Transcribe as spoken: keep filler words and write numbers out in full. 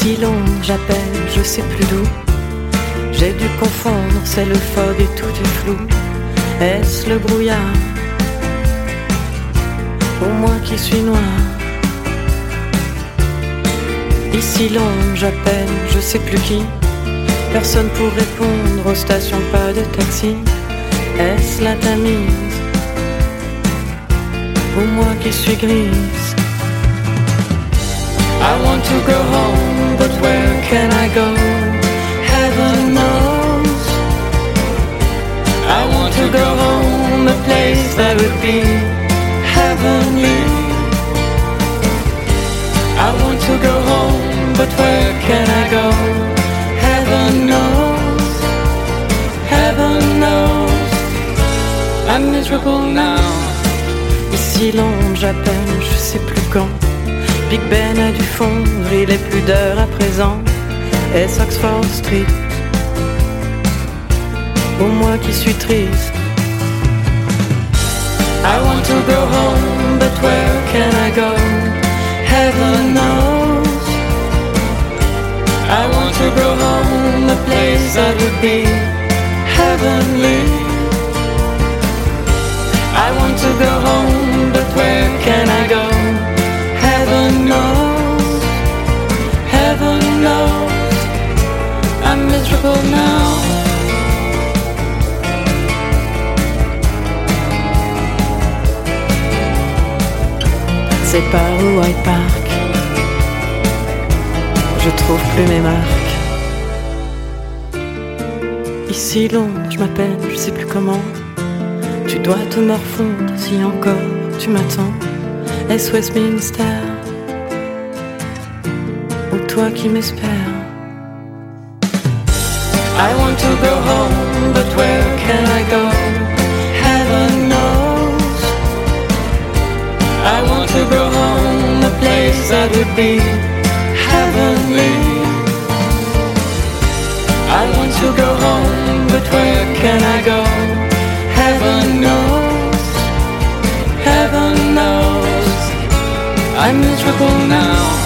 Ici Londres, j'appelle, je sais plus d'où. J'ai dû confondre, c'est le fog et tout est flou. Est-ce le brouillard? Ou moi qui suis noir? Ici Londres, j'appelle, je sais plus qui. Personne pour répondre aux stations, pas de taxi. Est-ce la Tamise? Ou moi qui suis grise? I want to go home, but where can I go? Heaven knows. I want to go home, a place that would be heavenly. I want to go home, but where can I go? Heaven knows, heaven knows. I'm miserable now. Ici Londres, j'appelle, je sais plus quand. Big Ben a dû fondre, il est plus d'heure à présent. Est-ce Oxford Street? Ou moi qui suis triste? I want to go home, but where can I go? Heaven knows. I want to go home, a place that would be heavenly. I want to go home, but where can I go? Heaven knows, heaven knows, I'm miserable now. C'est par où Hyde Park, je trouve plus mes marques. Ici Londres, je m'appelle, je sais plus comment. Tu dois te morfondre si encore tu m'attends. Est-ce Westminster? Ou toi qui m'espères? I want to go home, but where can I go? Heaven knows. I want to go home, a place that would be heavenly. I want to go home, but where can I go? Heaven knows, heaven knows, I'm miserable now.